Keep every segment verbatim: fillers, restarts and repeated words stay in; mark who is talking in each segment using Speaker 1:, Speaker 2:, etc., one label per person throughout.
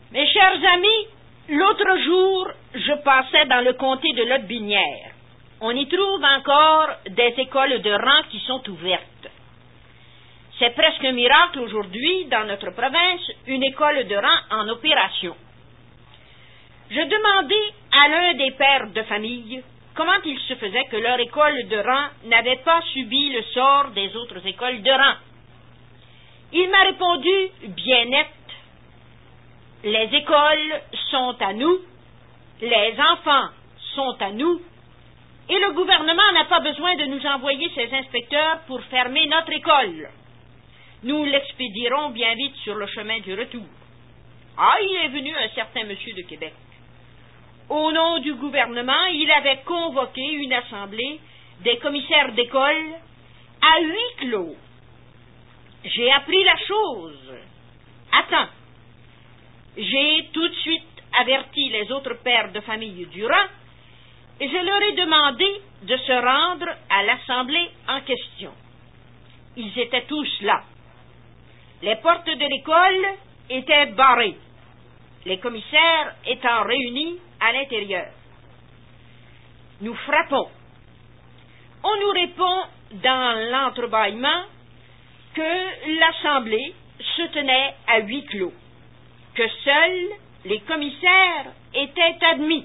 Speaker 1: Mes chers amis, l'autre jour, je passais dans le comté de Lotbinière. On y trouve encore des écoles de rang qui sont ouvertes. C'est presque un miracle aujourd'hui, dans notre province, une école de rang en opération. Je demandai à l'un des pères de famille comment il se faisait que leur école de rang n'avait pas subi le sort des autres écoles de rang. Il m'a répondu bien net: les écoles sont à nous, les enfants sont à nous, et le gouvernement n'a pas besoin de nous envoyer ses inspecteurs pour fermer notre école. Nous l'expédierons bien vite sur le chemin du retour. Ah, il est venu un certain monsieur de Québec. Au nom du gouvernement, il avait convoqué une assemblée des commissaires d'école à huis clos. J'ai appris la chose. Attends. J'ai tout de suite averti les autres pères de famille du rang et je leur ai demandé de se rendre à l'assemblée en question. Ils étaient tous là. Les portes de l'école étaient barrées, les commissaires étant réunis à l'intérieur. Nous frappons. On nous répond dans l'entrebâillement que l'assemblée se tenait à huis clos, que seuls les commissaires étaient admis.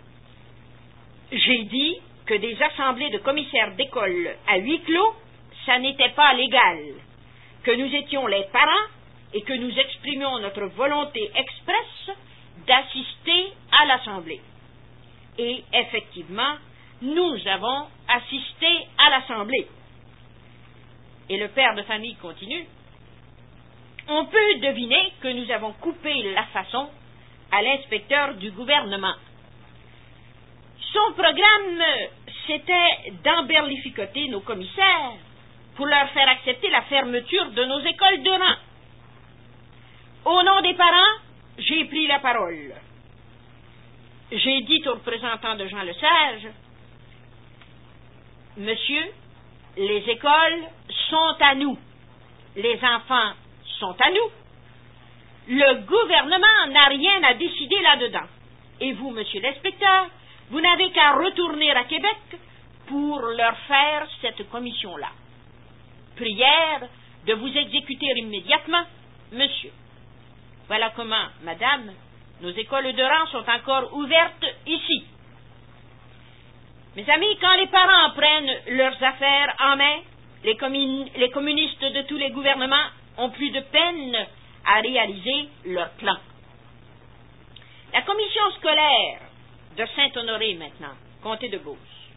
Speaker 1: J'ai dit que des assemblées de commissaires d'école à huis clos, ça n'était pas légal, que nous étions les parents et que nous exprimions notre volonté expresse d'assister à l'assemblée. Et effectivement, nous avons assisté à l'assemblée. Et le père de famille continue. On peut deviner que nous avons coupé la façon à l'inspecteur du gouvernement. Son programme, c'était d'emberlificoter nos commissaires pour leur faire accepter la fermeture de nos écoles de rang. Au nom des parents, j'ai pris la parole. J'ai dit au représentant de Jean Lesage: Monsieur, les écoles sont à nous, les enfants sont à nous. Le gouvernement n'a rien à décider là-dedans. Et vous, monsieur l'inspecteur, vous n'avez qu'à retourner à Québec pour leur faire cette commission-là. Prière de vous exécuter immédiatement, monsieur. Voilà comment, madame, nos écoles de rang sont encore ouvertes ici. Mes amis, quand les parents prennent leurs affaires en main, les, commun- les communistes de tous les gouvernements ont plus de peine à réaliser leur plan. La commission scolaire de Saint-Honoré, maintenant, comté de Beauce,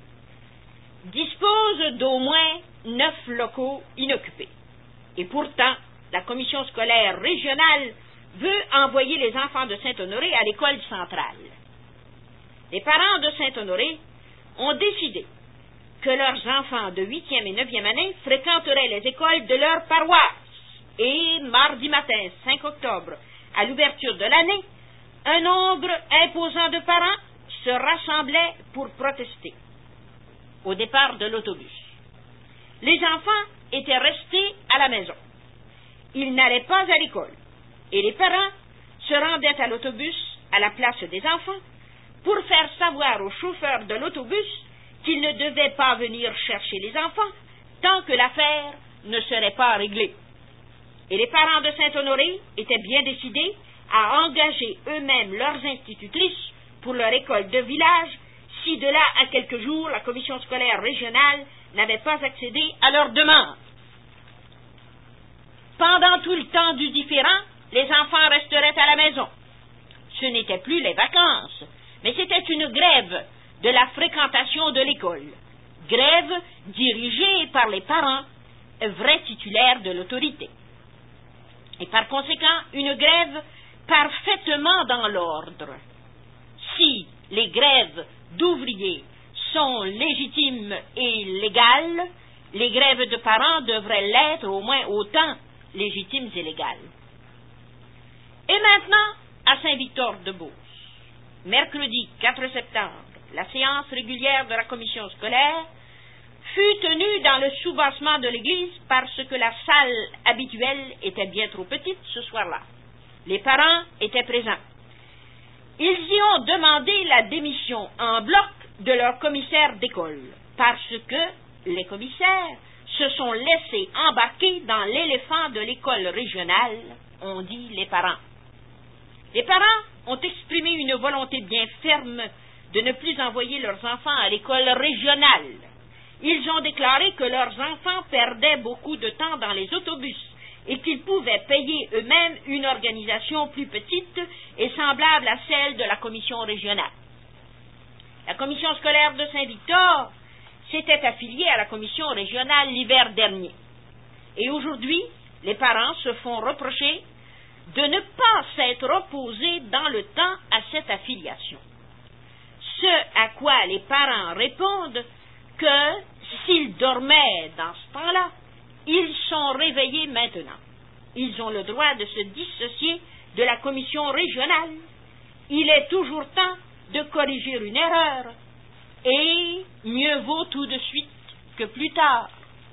Speaker 1: dispose d'au moins neuf locaux inoccupés. Et pourtant, la commission scolaire régionale veut envoyer les enfants de Saint-Honoré à l'école centrale. Les parents de Saint-Honoré ont décidé que leurs enfants de huitième et neuvième année fréquenteraient les écoles de leur paroisse. Et mardi matin, cinq octobre, à l'ouverture de l'année, un nombre imposant de parents se rassemblait pour protester. Au départ de l'autobus, les enfants étaient restés à la maison. Ils n'allaient pas à l'école. Et les parents se rendaient à l'autobus à la place des enfants pour faire savoir aux chauffeurs de l'autobus qu'ils ne devaient pas venir chercher les enfants tant que l'affaire ne serait pas réglée. Et les parents de Saint-Honoré étaient bien décidés à engager eux-mêmes leurs institutrices pour leur école de village si de là à quelques jours la commission scolaire régionale n'avait pas accédé à leur demande. Pendant tout le temps du différend, les enfants resteraient à la maison. Ce n'étaient plus les vacances, mais c'était une grève de la fréquentation de l'école. Grève dirigée par les parents, vrais titulaires de l'autorité. Et par conséquent, une grève parfaitement dans l'ordre. Si les grèves d'ouvriers sont légitimes et légales, les grèves de parents devraient l'être au moins autant légitimes et légales. Et maintenant, à Saint-Victor-de-Beauce, mercredi quatre septembre, la séance régulière de la commission scolaire fut tenue dans le sous-bassement de l'église parce que la salle habituelle était bien trop petite ce soir-là. Les parents étaient présents. Ils y ont demandé la démission en bloc de leur commissaire d'école, parce que les commissaires se sont laissés embarquer dans l'éléphant de l'école régionale, on dit les parents. Les parents ont exprimé une volonté bien ferme de ne plus envoyer leurs enfants à l'école régionale. Ils ont déclaré que leurs enfants perdaient beaucoup de temps dans les autobus et qu'ils pouvaient payer eux-mêmes une organisation plus petite et semblable à celle de la commission régionale. La commission scolaire de Saint-Victor s'était affiliée à la commission régionale l'hiver dernier. Et aujourd'hui, les parents se font reprocher de ne pas s'être opposés dans le temps à cette affiliation. Ce à quoi les parents répondent que s'ils dormaient dans ce temps-là, ils sont réveillés maintenant. Ils ont le droit de se dissocier de la commission régionale. Il est toujours temps de corriger une erreur, et mieux vaut tout de suite que plus tard.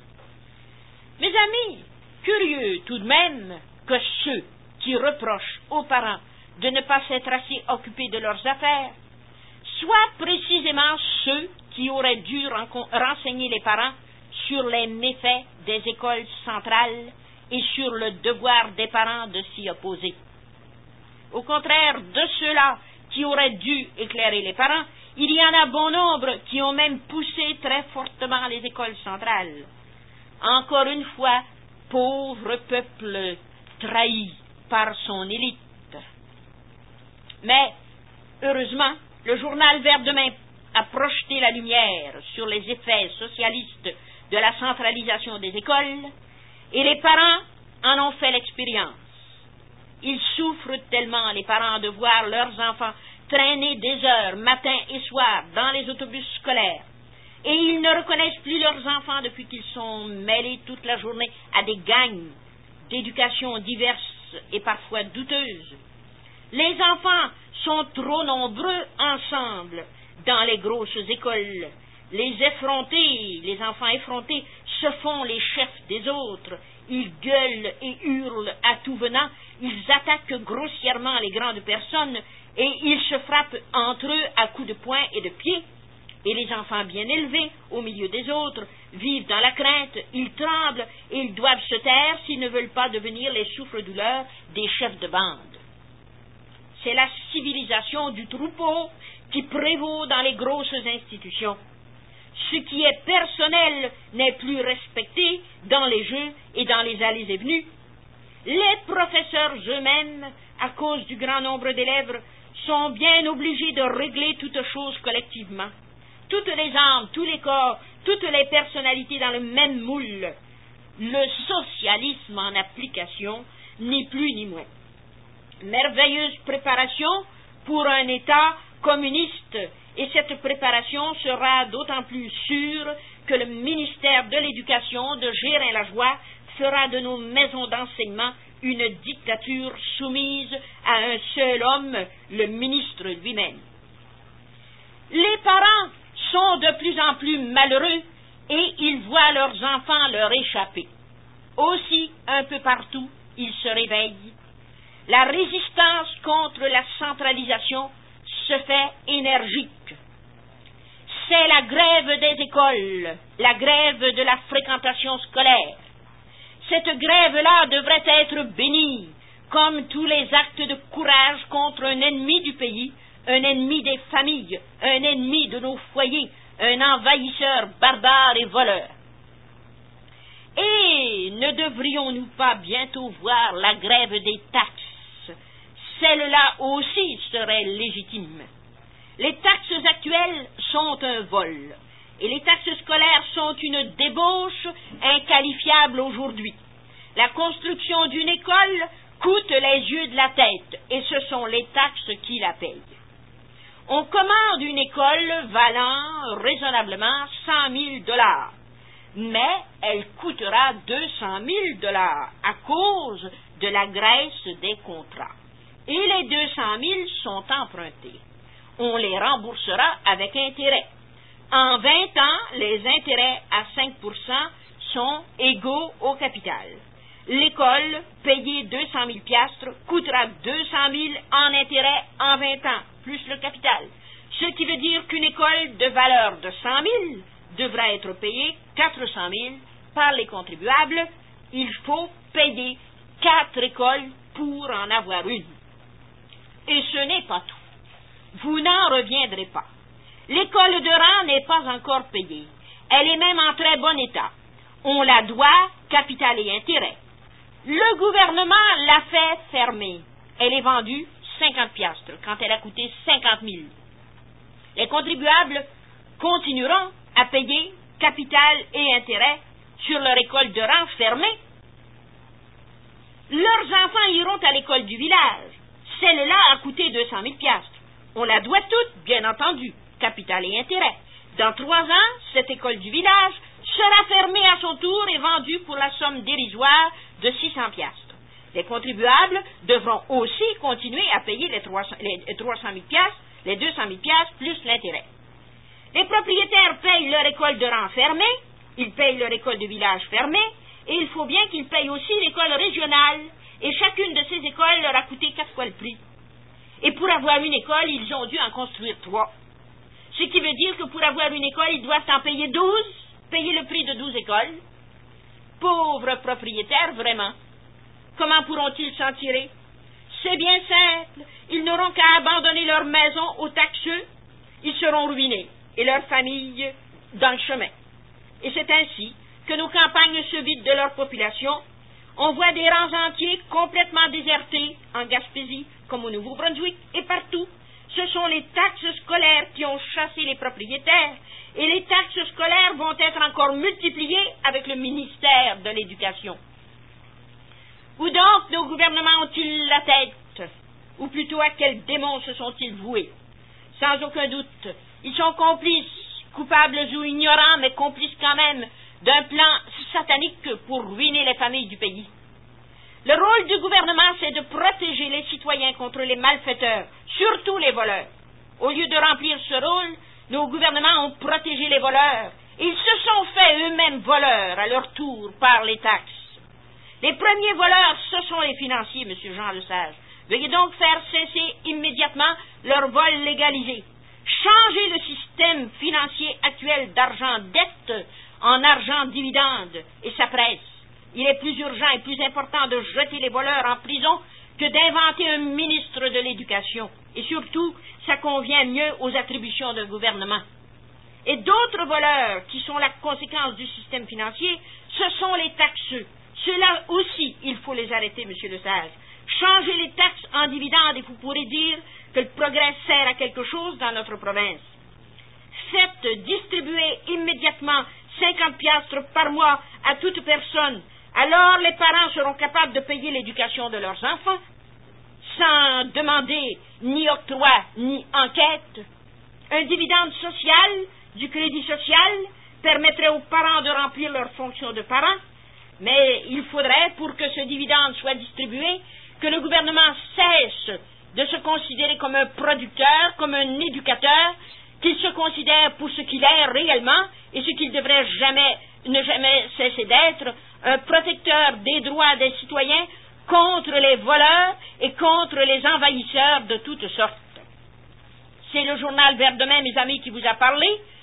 Speaker 1: Mes amis, curieux tout de même que ceux qui reprochent aux parents de ne pas s'être assez occupés de leurs affaires soient précisément ceux qui auraient dû renseigner les parents sur les méfaits des écoles centrales et sur le devoir des parents de s'y opposer. Au contraire de ceux-là qui auraient dû éclairer les parents, il y en a bon nombre qui ont même poussé très fortement les écoles centrales. Encore une fois, pauvre peuple trahi par son élite. Mais, heureusement, le journal Vert Demain a projeté la lumière sur les effets socialistes de la centralisation des écoles, et les parents en ont fait l'expérience. Ils souffrent tellement, les parents, de voir leurs enfants traîner des heures, matin et soir, dans les autobus scolaires, et ils ne reconnaissent plus leurs enfants depuis qu'ils sont mêlés toute la journée à des gangs d'éducation diverses et parfois douteuses. Les enfants sont trop nombreux ensemble dans les grosses écoles. Les effrontés, les enfants effrontés, se font les chefs des autres. Ils gueulent et hurlent à tout venant. Ils attaquent grossièrement les grandes personnes et ils se frappent entre eux à coups de poing et de pied. Et les enfants bien élevés, au milieu des autres, vivent dans la crainte. Ils tremblent et ils doivent se taire s'ils ne veulent pas devenir les souffres-douleurs des chefs de bande. C'est la civilisation du troupeau qui prévaut dans les grosses institutions. Ce qui est personnel n'est plus respecté dans les jeux et dans les allées et venues. Les professeurs eux-mêmes, à cause du grand nombre d'élèves, sont bien obligés de régler toutes choses collectivement. Toutes les âmes, tous les corps, toutes les personnalités dans le même moule. Le socialisme en application, ni plus ni moins. Merveilleuse préparation pour un État communiste, et cette préparation sera d'autant plus sûre que le ministère de l'Éducation de Gérin-Lajoie fera de nos maisons d'enseignement une dictature soumise à un seul homme, le ministre lui-même. Les parents sont de plus en plus malheureux et ils voient leurs enfants leur échapper. Aussi, un peu partout, ils se réveillent. La résistance contre la centralisation se fait énergique. C'est la grève des écoles, la grève de la fréquentation scolaire. Cette grève-là devrait être bénie, comme tous les actes de courage contre un ennemi du pays, un ennemi des familles, un ennemi de nos foyers, un envahisseur barbare et voleur. Et ne devrions-nous pas bientôt voir la grève des taxes? Celle-là aussi serait légitime. Les taxes actuelles sont un vol, et les taxes scolaires sont une débauche inqualifiable aujourd'hui. La construction d'une école coûte les yeux de la tête, et ce sont les taxes qui la payent. On commande une école valant raisonnablement cent mille dollars, mais elle coûtera deux cent mille dollars à cause de la graisse des contrats. Et les deux cent mille sont empruntés. On les remboursera avec intérêt. En vingt ans, les intérêts à cinq pour cent sont égaux au capital. L'école, payée deux cent mille piastres, coûtera deux cent mille en intérêt en vingt ans, plus le capital. Ce qui veut dire qu'une école de valeur de cent mille devra être payée quatre cent mille par les contribuables. Il faut payer quatre écoles pour en avoir une. Et ce n'est pas tout. Vous n'en reviendrez pas. L'école de rang n'est pas encore payée. Elle est même en très bon état. On la doit, capital et intérêt. Le gouvernement l'a fait fermer. Elle est vendue cinquante piastres quand elle a coûté cinquante mille. Les contribuables continueront à payer capital et intérêt sur leur école de rang fermée. Leurs enfants iront à l'école du village. Celle-là a coûté deux cent mille piastres. On la doit toute, bien entendu, capital et intérêt. Dans trois ans, cette école du village sera fermée à son tour et vendue pour la somme dérisoire de six cents piastres. Les contribuables devront aussi continuer à payer les trois cent mille piastres, les deux cent mille piastres plus l'intérêt. Les propriétaires payent leur école de rang fermée, ils payent leur école de village fermée, et il faut bien qu'ils payent aussi l'école régionale, et chacune de ces écoles leur a coûté quatre fois le prix. Et pour avoir une école, ils ont dû en construire trois. Ce qui veut dire que pour avoir une école, ils doivent en payer douze, payer le prix de douze écoles. Pauvres propriétaires, vraiment. Comment pourront-ils s'en tirer? C'est bien simple. Ils n'auront qu'à abandonner leur maison aux taxeux. Ils seront ruinés, et leurs familles dans le chemin. Et c'est ainsi que nos campagnes se vident de leur population. On voit des rangs entiers complètement désertés en Gaspésie, comme au Nouveau-Brunswick, et partout. Ce sont les taxes scolaires qui ont chassé les propriétaires, et les taxes scolaires vont être encore multipliées avec le ministère de l'Éducation. Où donc nos gouvernements ont-ils la tête? Ou plutôt à quel démon se sont-ils voués? Sans aucun doute, ils sont complices, coupables ou ignorants, mais complices quand même, d'un plan satanique pour ruiner les familles du pays. Le rôle du gouvernement, c'est de protéger les citoyens contre les malfaiteurs, surtout les voleurs. Au lieu de remplir ce rôle, nos gouvernements ont protégé les voleurs. Ils se sont fait eux-mêmes voleurs à leur tour par les taxes. Les premiers voleurs, ce sont les financiers, M. Jean Lesage. Veuillez donc faire cesser immédiatement leur vol légalisé. Changer le système financier actuel d'argent-dette en argent-dividende et ça presse. Il est plus urgent et plus important de jeter les voleurs en prison que d'inventer un ministre de l'Éducation. Et surtout, ça convient mieux aux attributions d'un gouvernement. Et d'autres voleurs qui sont la conséquence du système financier, ce sont les taxeux. Ceux-là aussi, il faut les arrêter, M. Lesage. Changer les taxes en dividendes et vous pourrez dire que le progrès sert à quelque chose dans notre province. Faites distribuer immédiatement cinquante piastres par mois à toute personne. Alors les parents seront capables de payer l'éducation de leurs enfants sans demander ni octroi ni enquête. Un dividende social, du crédit social, permettrait aux parents de remplir leur fonction de parents, mais il faudrait, pour que ce dividende soit distribué, que le gouvernement cesse de se considérer comme un producteur, comme un éducateur, qu'il se considère pour ce qu'il est réellement et ce qu'il devrait jamais, ne jamais cesser d'être, un protecteur des droits des citoyens contre les voleurs et contre les envahisseurs de toutes sortes. C'est le journal Vert demain, mes amis, qui vous a parlé.